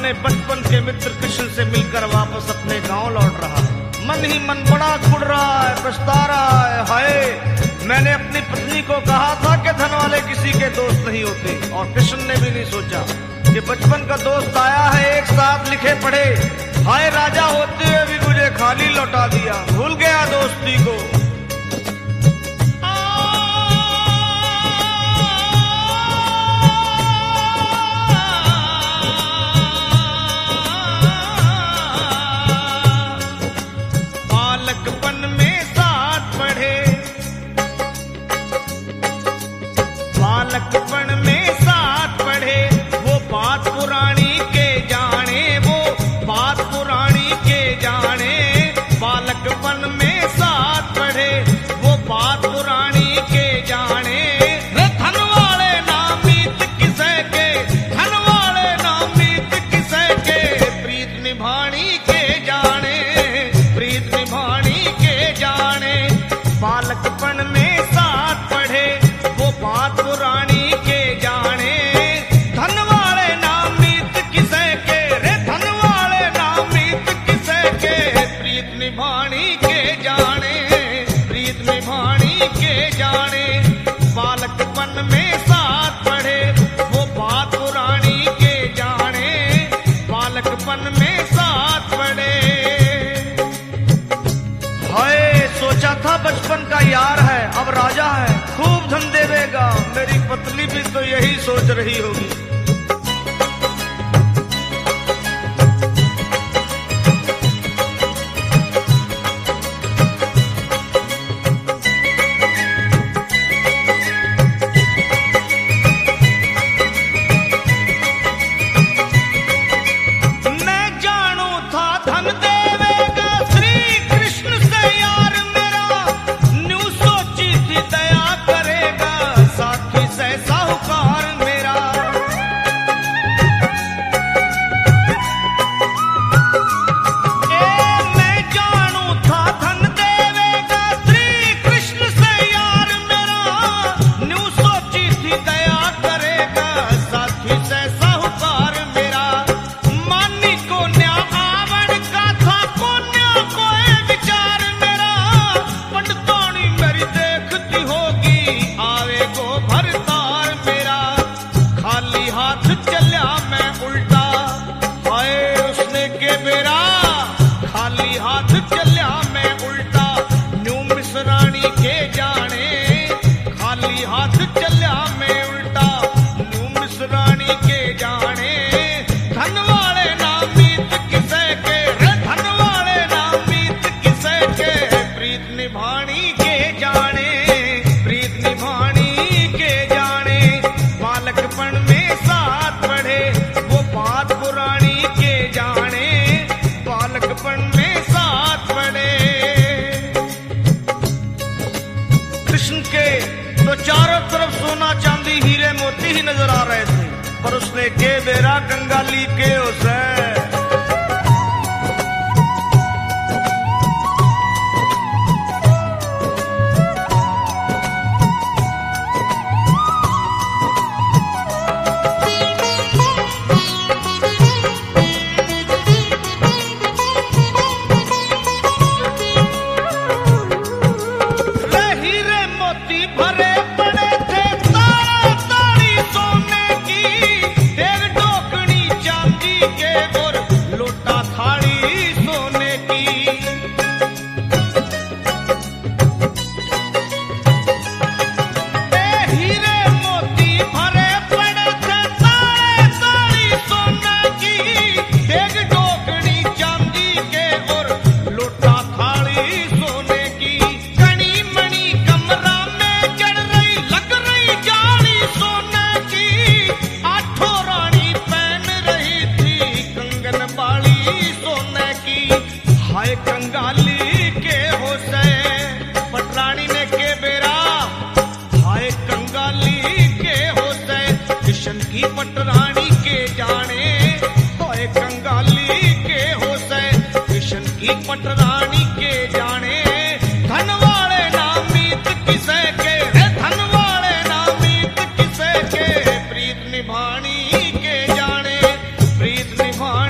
अपने बचपन के मित्र कृष्ण से मिलकर वापस अपने गांव लौट रहा है। मन ही मन बड़ा कुढ़ रहा है, पछता रहा है। हाय, मैंने अपनी पत्नी को कहा था कि धन वाले किसी के दोस्त नहीं होते, और कृष्ण ने भी नहीं सोचा कि बचपन का दोस्त आया है, एक साथ लिखे पढ़े। हाय, राजा होते हुए भी मुझे खाली लौटा दिया, भूल गया दोस्ती को। बालकपन में साथ पढ़े, वो बात पुरानी के जाने, वो बात पुरानी के जाने। बालकपन में साथ पढ़े, वो बात पुरानी के जाने। धन वाले नामीत किसे के, धन वाले नामीत किसे के, प्रीत निभानी के जाने, प्रीत निभानी के जाने। बालकपन में साथ पढ़े, वो बात पुरानी के जाने। धन वाले नामीत किसे के, रे धन वाले नामीत किसे के, प्रीत निभानी के जाने, प्रीत निभानी के जाने। बालकपन में साथ पढ़े, वो बात पुरानी के जाने। बालकपन में साथ पढ़े। हाय, सोचा था बचपन का यार है, अब राजा है, खूब धन देवेगा। मेरी पत्नी भी तो यही सोच रही होगी। मैं जानू था धन देवेगा श्री कृष्ण से यार मेरा, न्यू सोची थी दया करेगा साथी से साहूकार मेरा। मैं जानू था धन देवेगा श्री कृष्ण से यार मेरा, न्यू सोची थी दया करेगा साथी से साहूकार मेरा। मानी को न्या आवड़ का था, को न्या कोई विचार मेरा। पंडितोनी मेरी देखती होगी, आवे को भरतार मेरा। खाली हाथ चल्या मैं उल्टा, हाय उसने के बेरा। खाली हाथ चल्या मैं उल्टा, न्यू मिसरानी के जाने। खाली हाथ चल्या मैं उल्टा, न्यू मिसरानी के जाने। धन वाले नामीत किसे के, रे धन वाले नामीत किसे के, प्रीत निभानी के जाने, प्रीत निभानी के जाने। बालकपन में साथ पढ़े, वो बात पुरानी के जाने। बालकपन में साथ पढ़े। कृष्ण के तो चारों तरफ सोना चांदी हीरे मोती ही नजर आ रहे थे, पर उसने के बेरा कंगाली के उसे। हीरे मोती भरे पड़े थे, ताड़ा ताड़ी सोने की। एक डोकनी चांदी के और लोटा थाली सोने की। हीरे मोती भरे पड़े थे, ताड़ा ताड़ी सोने की। एक डोकनी चांदी के और लोटा थाली सोने की। कणी मणि कमरा में चढ़ रही, लग रही जाली सोने की। आठों रानी पहन रही थी, कंगन बाली सोने की। हाय कंगाली के होसे, पटरानी ने के बेरा। हाय कंगाली के होसे, किशन की पटरानी के जाने। हाय कंगाली के होसे, किशन की पटरानी के जाने। धन वाले नामीत किसे के, रे धन वाले नामीत किसे के, प्रीत निभानी के जाने, प्रीत निभानी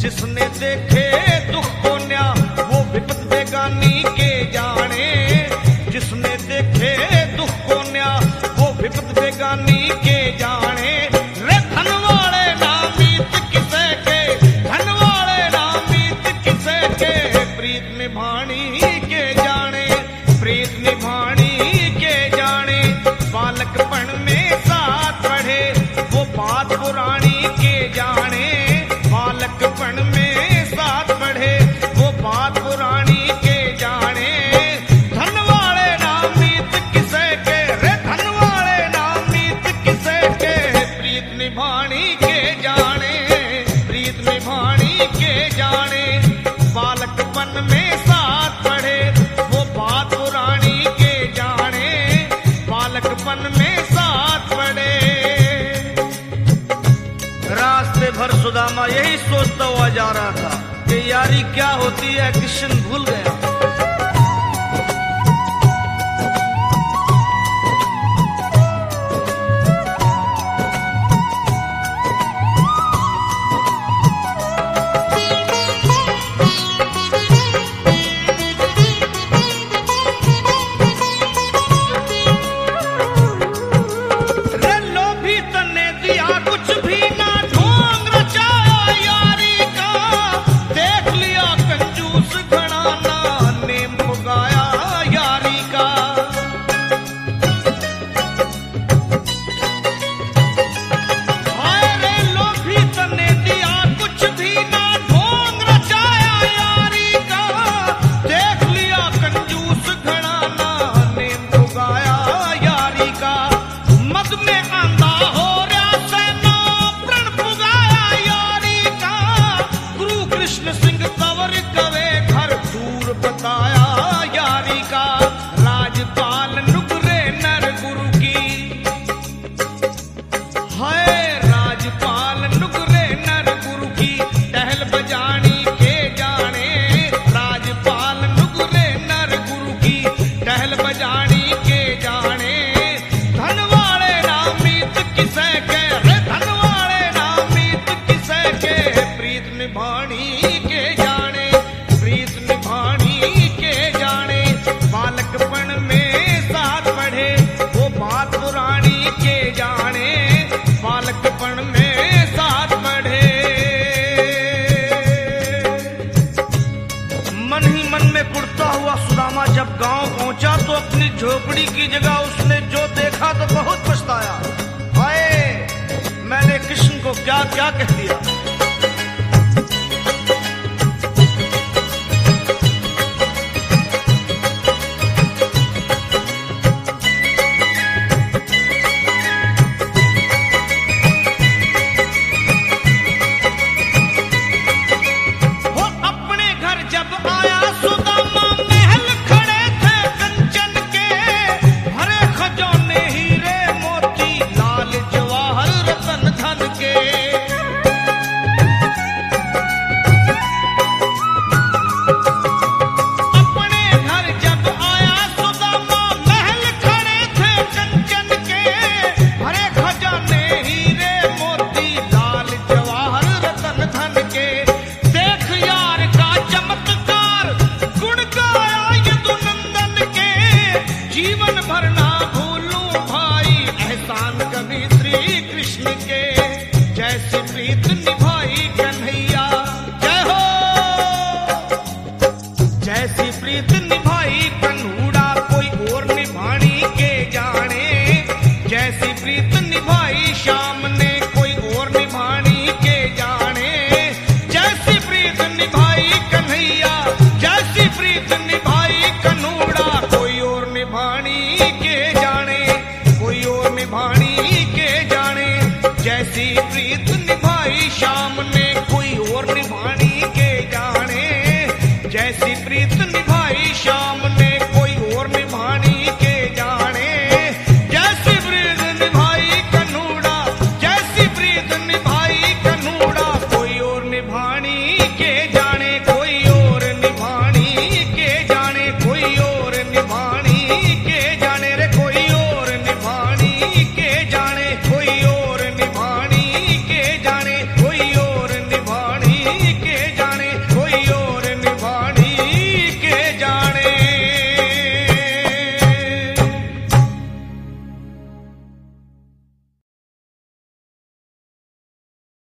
जिसने देखे दुख को न्या वो विपत बेगानी के जाने, जिसने देखे दुख को न्या वो विपत बेगानी के जाने। रे धन वाले नामीत किसे के, धन वाले नामीत किसे के, प्रीत निभानी के जाने, प्रीत निभानी के जाने। बालकपन में साथ पढ़े वो बात पुरानी के जाने, बालकपन में साथ पढ़े वो बात पुरानी के जाने। धन वाले नामीत किसे के, रे धन वाले नामीत किसे के, प्रीत निभानी के जाने, प्रीत निभानी के जाने। बालकपन में साथ पढ़े वो बात पुरानी के जाने, बालकपन में साथ पढ़े। रास्ते भर सुदामा यही सोचता हुआ जा रहा था कि यारी क्या होती है, कृष्ण भूल गया। झोपड़ी की जगह उसने जो देखा तो बहुत पछताया। हाय, मैंने कृष्ण को क्या क्या कह दिया। जैसी प्रीत निभाई श्याम ने कोई और निभानी के जाने, जैसी प्रीत